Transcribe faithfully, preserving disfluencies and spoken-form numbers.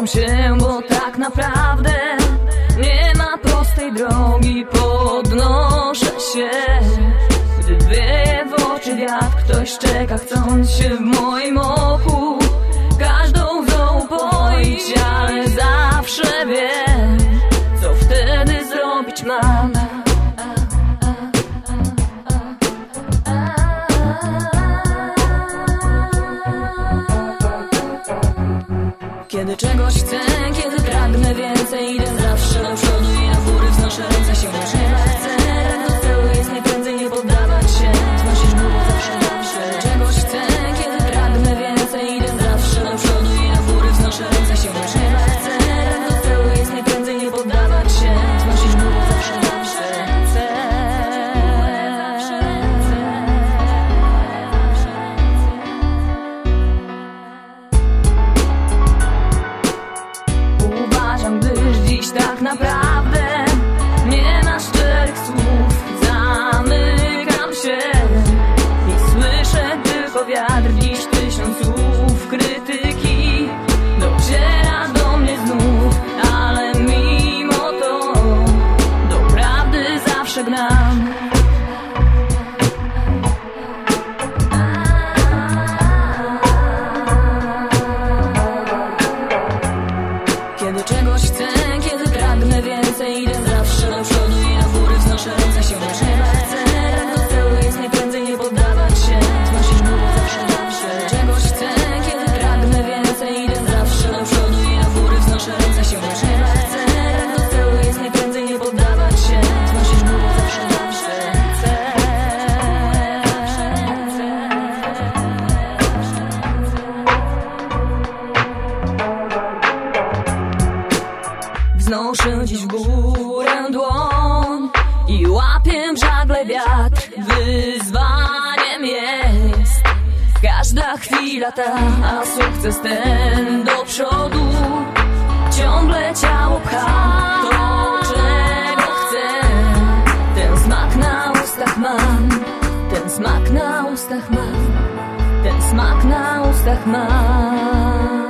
Zamykam się, bo tak naprawdę nie ma prostej drogi. Podnoszę się, gdy wieje w oczy wiatr. Ktoś czeka, chcąc się w moim oku każdą łzą upoić, ale zawsze wiem, co wtedy zrobić mam. Kiedy czegoś chcę, kiedy pragnę więcej, idę zawsze do przodu i na góry wznoszę ręce, sięgnąć nieba chcę. Do celu jest najprędzej nie poddawać się, znosić ból zawsze, zawsze. Czegoś chcę, kiedy pragnę więcej, idę zawsze do przodu i na góry wznoszę ręce, sięgnąć nieba chcę. Do celu jest najprędzej nie poddawać się, znosić ból zawsze, zawsze. Gdyż dziś tak naprawdę nie ma szczerych słów. Zamykam się i słyszę tylko wiatr. Dziś tysiąc słów krytyki dociera do mnie znów, ale mimo to do prawdy zawsze gnam. Kiedy czegoś chcę, kiedy pragnę więcej, idę zawsze do przodu i na góry wznoszę ręce, sięgnąć nieba chcę. Do celu jest najprędzej nie poddawać się, znosić ból zawsze, zawsze. Czegoś chcę, kiedy pragnę więcej, idę zawsze do przodu i na góry wznoszę ręce, sięgnąć nieba chcę. Do celu jest najprędzej nie poddawać się, znosić ból zawsze, zawsze. Wznoszę dziś w górę dłoń i łapię w żagle wiatr. Wyzwaniem jest każda chwila ta, a sukces ten do przodu ciągle ciało pcha. To, czego chcę, ten smak na ustach mam, ten smak na ustach mam, ten smak na ustach mam.